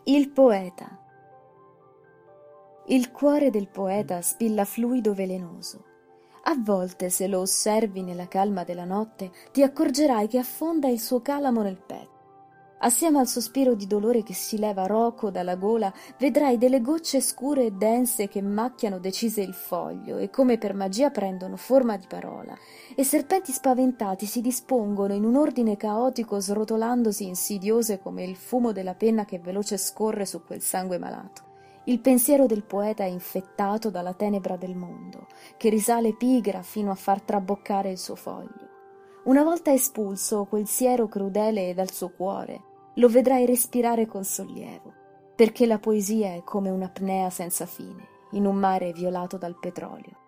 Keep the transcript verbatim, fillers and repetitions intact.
Il poeta. Il cuore del poeta spilla fluido velenoso. A volte, se lo osservi nella calma della notte, ti accorgerai che affonda il suo calamo nel petto. Assieme al sospiro di dolore che si leva roco dalla gola, vedrai delle gocce scure e dense che macchiano decise il foglio e come per magia prendono forma di parola, e serpenti spaventati si dispongono in un ordine caotico srotolandosi insidiose come il fumo della penna che veloce scorre su quel sangue malato. Il pensiero del poeta è infettato dalla tenebra del mondo, che risale pigra fino a far traboccare il suo foglio. Una volta espulso quel siero crudele dal suo cuore, lo vedrai respirare con sollievo, perché la poesia è come un'apnea senza fine, in un mare violato dal petrolio.